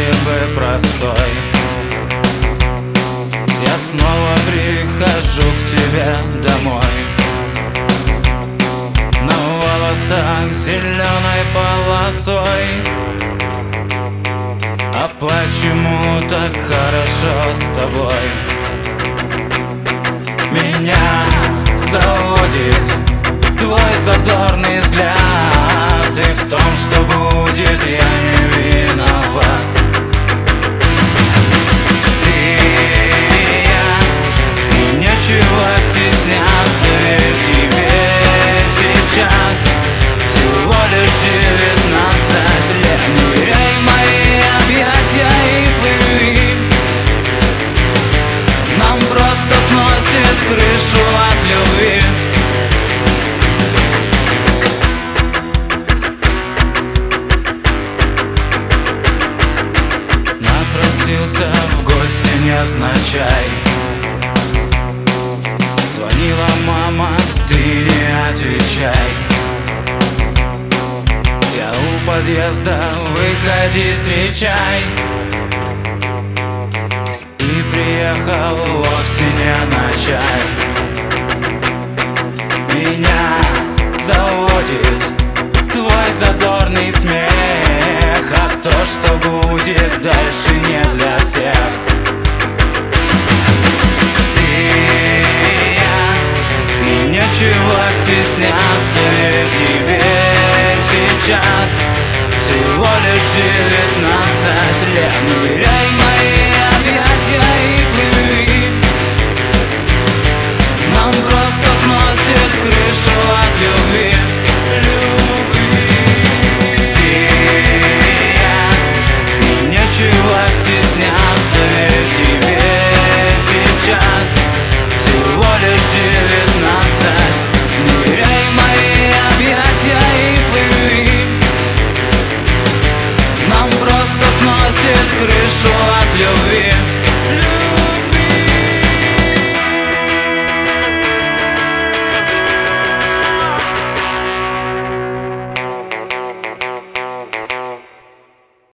вроде бы простой. Я снова прихожу к тебе домой. На волосах зеленой полосой. А почему так хорошо с тобой? Меня заводит твой задорный взгляд, и в том, что будет, я не виноват. Ты и я, и нечего стесняться, ведь тебе сейчас всего лишь 19 лет. Ныряй в мои объятия и плыви, нам просто сносит крышу от любви. Напросился в гости невзначай. Звонила мама, ты не отвечай. Я у подъезда, выходи, встречай. И приехал вовсе не на чай. Меня заводит твой задорный смех, а то, что будет дальше, не для всех. Ты и я, и нечего стесняться, ведь тебе сейчас всего лишь 19 лет. Ныряй